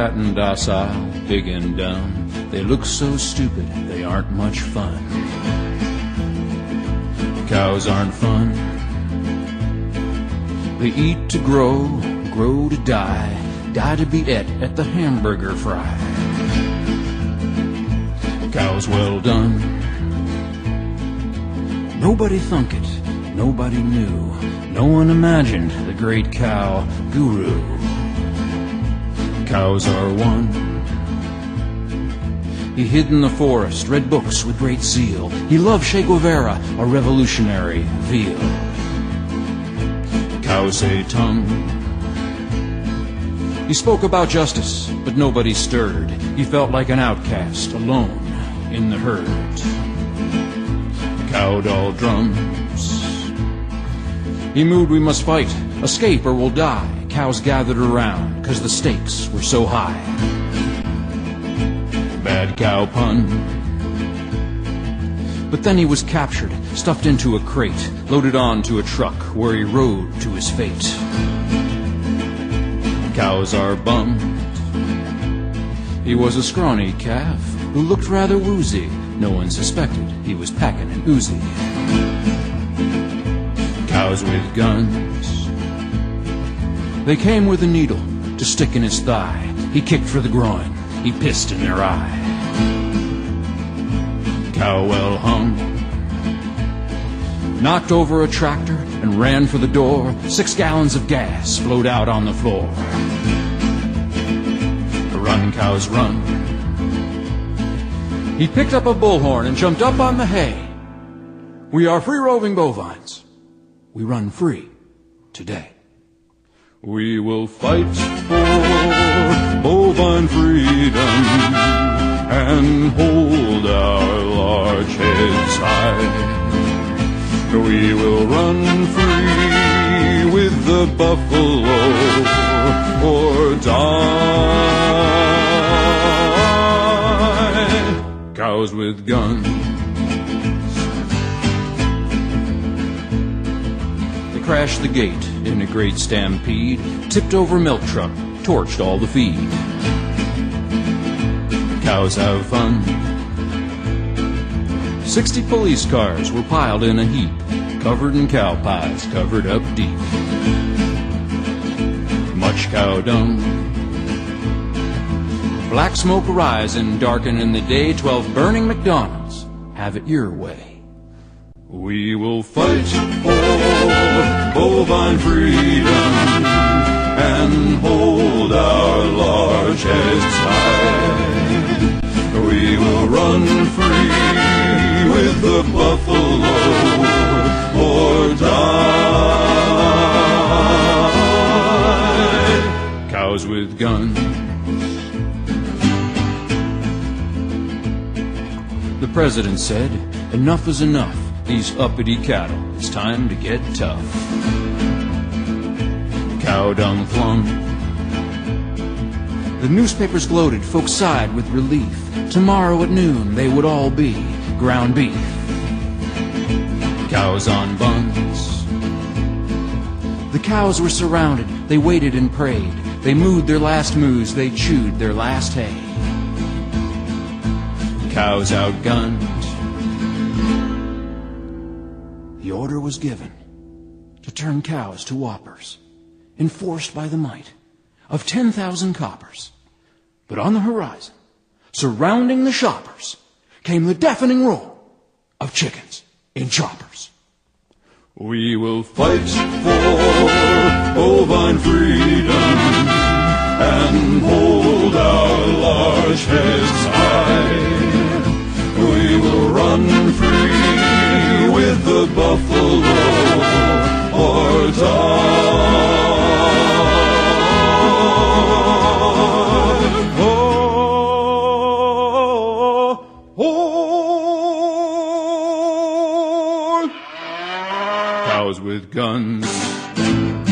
fat and docile, big and dumb. They look so stupid, they aren't much fun. Cows aren't fun. They eat to grow, grow to die, die to be et at the hamburger fry. Cows well done. Nobody thunk it, nobody knew, no one imagined the great cow guru. Cows are one. He hid in the forest, read books with great zeal. He loved Che Guevara, a revolutionary veal. Cows say tongue. He spoke about justice, but nobody stirred. He felt like an outcast, alone in the herd. Cow doll drums. He moved, we must fight, escape or we'll die. Cows gathered around, 'cause the stakes were so high. Bad cow pun. But then he was captured, stuffed into a crate, loaded onto a truck where he rode to his fate. Cows are bummed. He was a scrawny calf who looked rather woozy. No one suspected he was packing an Uzi. Cows with guns. They came with a needle to stick in his thigh. He kicked for the groin. He pissed in their eye. Cow well hung. Knocked over a tractor and ran for the door. 6 gallons of gas flowed out on the floor. Run, cows, run. He picked up a bullhorn and jumped up on the hay. We are free-roving bovines. We run free today. We will fight for bovine freedom and hold our large heads high. We will run free with the buffalo or die. Cows with guns. They crashed the gate in a great stampede, tipped over milk truck, torched all the feed. Cows have fun. 60 police cars were piled in a heap, covered in cow pies, covered up deep. Much cow dung. Black smoke arising, darkening the day. 12 burning McDonald's. Have it your way. We will fight for bovine freedom and hold our large heads high. We will run free with the buffalo or die. Cows with guns. The president said, enough is enough. These uppity cattle, it's time to get tough. Cow dung flung. The newspapers gloated, folks sighed with relief. Tomorrow at noon they would all be ground beef. Cows on buns. The cows were surrounded, they waited and prayed. They mooed their last moos, they chewed their last hay. Cows outgunned. The order was given to turn cows to whoppers, enforced by the might of 10,000 coppers. But on the horizon, surrounding the shoppers, came the deafening roar of chickens in choppers. We will fight for bovine freedom and hold our large heads high. We will run free with the buffalo or die. Cows with guns.